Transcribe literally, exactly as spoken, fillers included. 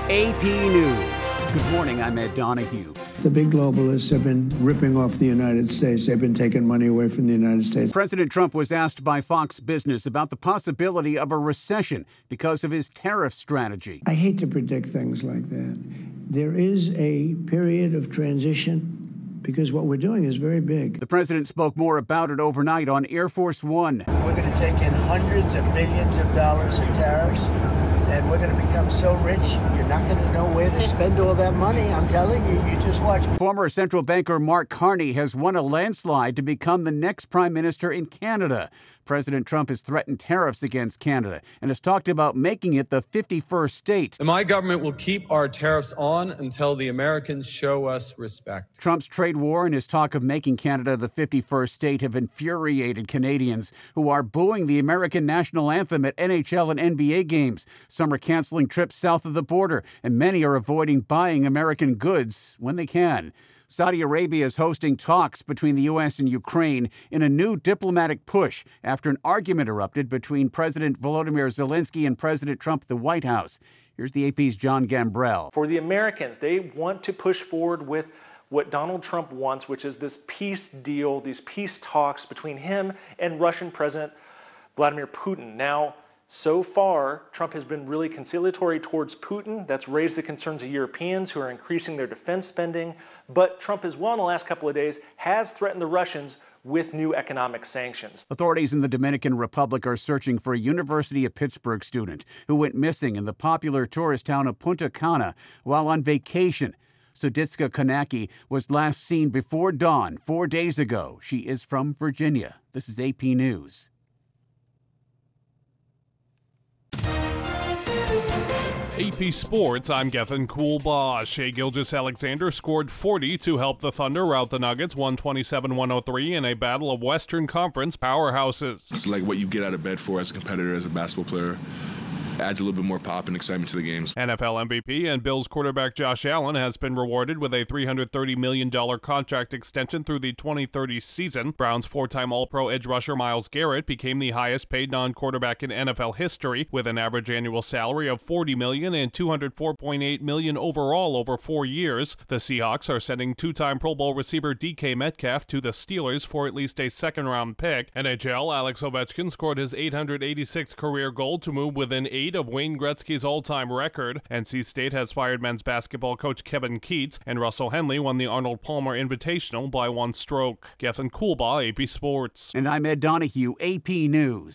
A P News. Good morning, I'm Ed Donahue. The big globalists have been ripping off the United States. They've been taking money away from the United States. President Trump was asked by Fox Business about the possibility of a recession because of his tariff strategy. I hate to predict things like that. There is a period of transition because what we're doing is very big. The president spoke more about it overnight on Air Force One. We're going to take in hundreds of millions of dollars in tariffs, and we're going to become so rich, you're not going to know where to spend all that money. I'm telling you, you just watch. Former central banker Mark Carney has won a landslide to become the next prime minister in Canada. President Trump has threatened tariffs against Canada and has talked about making it the fifty-first state. And my government will keep our tariffs on until the Americans show us respect. Trump's trade war and his talk of making Canada the fifty-first state have infuriated Canadians who are booing the American national anthem at N H L and N B A games. Some are canceling trips south of the border, and many are avoiding buying American goods when they can. Saudi Arabia is hosting talks between the U S and Ukraine in a new diplomatic push after an argument erupted between President Volodymyr Zelensky and President Trump at the White House. Here's the A P's John Gambrell. For the Americans, they want to push forward with what Donald Trump wants, which is this peace deal, these peace talks between him and Russian President Vladimir Putin. Now, so far, Trump has been really conciliatory towards Putin. That's raised the concerns of Europeans who are increasing their defense spending. But Trump as well in the last couple of days has threatened the Russians with new economic sanctions. Authorities in the Dominican Republic are searching for a University of Pittsburgh student who went missing in the popular tourist town of Punta Cana while on vacation. Suditska Kanaki was last seen before dawn four days ago. She is from Virginia. This is A P News. A P Sports, I'm Gethin Coolbaugh. Shai Gilgeous-Alexander scored forty to help the Thunder rout the Nuggets one twenty-seven one oh three in a battle of Western Conference powerhouses. It's like what you get out of bed for as a competitor, as a basketball player. Adds a little bit more pop and excitement to the games. N F L M V P and Bills quarterback Josh Allen has been rewarded with a three hundred thirty million dollars contract extension through the twenty thirty season. Browns four-time All-Pro edge rusher Myles Garrett became the highest-paid non-quarterback in N F L history, with an average annual salary of forty million dollars and two hundred four point eight million dollars overall over four years. The Seahawks are sending two-time Pro Bowl receiver D K Metcalf to the Steelers for at least a second-round pick. N H L Alex Ovechkin scored his eight hundred eighty-sixth career goal to move within eight of Wayne Gretzky's all-time record. N C State has fired men's basketball coach Kevin Keatts, and Russell Henley won the Arnold Palmer Invitational by one stroke. Gethin Coolbaugh, A P Sports. And I'm Ed Donahue, A P News.